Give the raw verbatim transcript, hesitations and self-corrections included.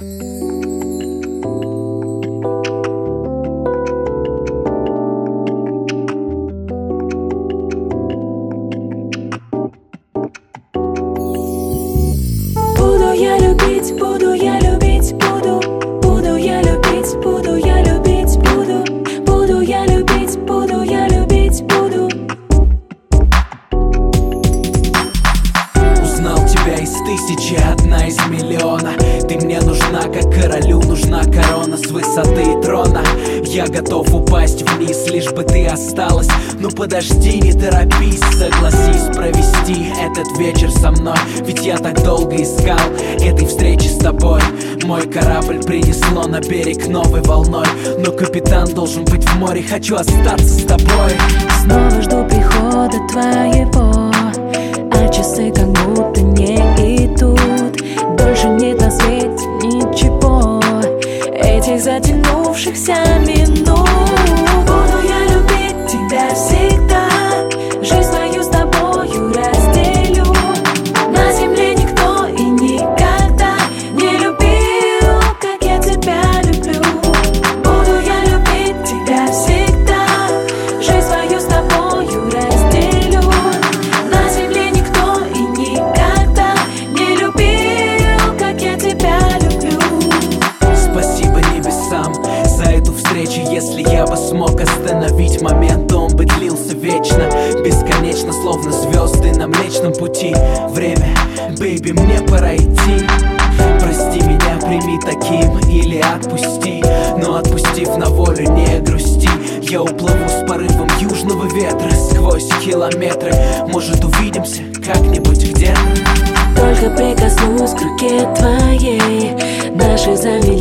Буду я любить, буду я любить, буду. Буду я любить, буду я любить, буду. Буду я любить, буду я любить, буду. Узнал тебя из тысячи, одна из миллиона. Ты мне нужна, как королю нужна корона с высоты трона. Я готов упасть вниз, лишь бы ты осталась. Ну подожди, не торопись, согласись провести этот вечер со мной. Ведь я так долго искал этой встречи с тобой. Мой корабль принесло на берег новой волной, но капитан должен быть в море, хочу остаться с тобой. Снова жду прихода твоего, а часы как будто не идут. Больше нет на свете ничего, этих затянувшихся минут. Буду я любить тебя всегда, жизнь свою с тобою разделю. На земле никто и никогда не любил, как я тебя люблю. Буду я любить тебя всегда, жизнь свою с тобою разделю. На земле никто и никогда не любил, как я тебя люблю. Спасибо небесам за эту встречу. Если я бы смог остановить момент, то он бы длился вечно, бесконечно, словно звезды на Млечном Пути. Время, бэйби, мне пора идти. Прости меня, прими таким или отпусти. Но отпустив на волю, не грусти. Я уплыву с порывом южного ветра сквозь километры. Может, увидимся как-нибудь где-то. Только прикоснусь к руке твоей, наши замели